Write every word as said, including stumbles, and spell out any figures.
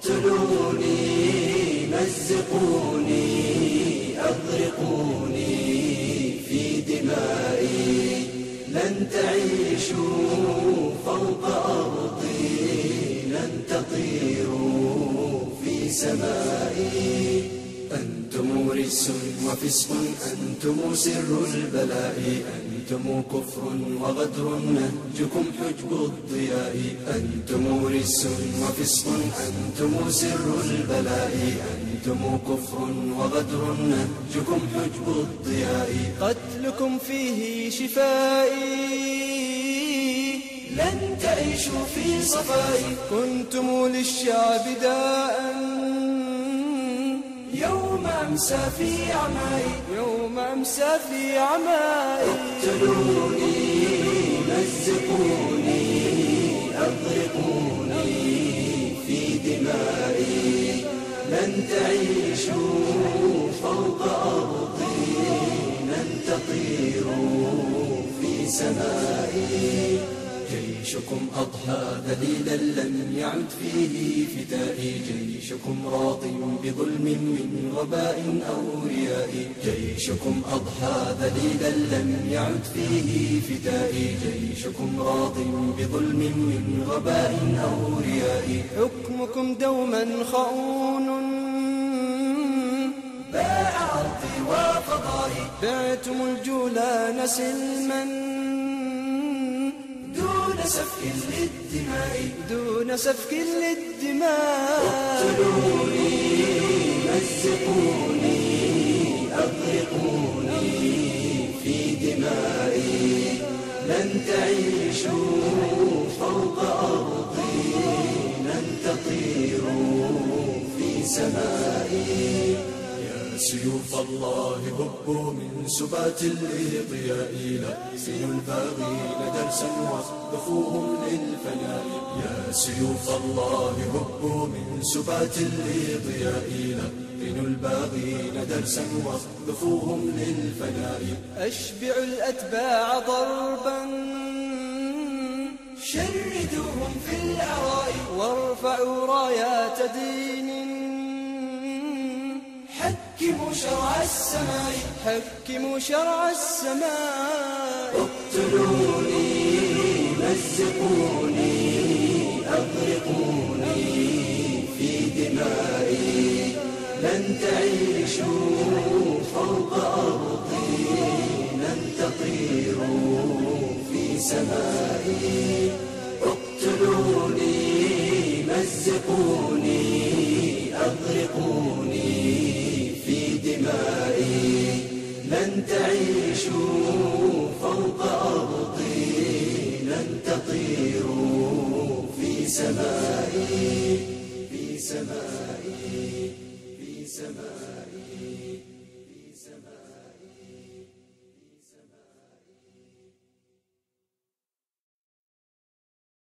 اقتلوني مزقوني أغرقوني في دمائي، لن تعيشوا فوق أرضي، لن تطيروا في سمائي. أنتم رجس وفسق، أنتم سر البلاء، أنتم كفر وغدر نهجكم حجب الضياء. أنتم رجس وفسق، أنتم سر البلاء، أنتم كفر وغدر نهجكم حجب الضياء. قتلكم فيه شفائي، لن تعيشوا في صفائي. كنتم للشعب داء، يوم أمسى في عمائي، يوم أمسى في عمائي. اقتلوني مزقوني أغرقوني في دمائي، لن تعيشوا فوق أرضي، لن تطيروا في سمائي. جيشكم أضحى ذليلا لم يعد فيه فدائي، جيشكم راض بظلم من غباء أو رياء. جيشكم أضحى ذليلا لم يعد فيه فدائي، جيشكم راض بظلم من غباء أو رياء. حكمكم دوما خؤون، باع أرضي وفضائي. بعتم الجولان سلما دون سفك للدماء، دون سفك للدماء. اقتلوني مزقوني أغرقوني في دمائي، لن تعيشوا فوق أرضي، لن تطيروا في سمائي. سيوف الله هبوا من سبات الإضياء، لأسنوا الباغين درسا واخذفوهم للفناء. يا سيوف الله هبوا من سبات الإضياء، لأسنوا الباغين درسا واخذفوهم للفناء. أشبعوا الأتباع ضربا، شردوهم في الأرائي. وارفعوا رايات دين، حكموا شرع السماء، حكموا شرع السماء. اقتلوني مزقوني أغرقوني في دمائي، لن تعيشوا فوق أرضي، لن تطيروا في سمائي. اقتلوني مزقوني أغرقوني في دمائي، لن تعيشوا فوق أرضي، لن تطيروا في سمائي، في سمائي، في سمائي، في سمائي.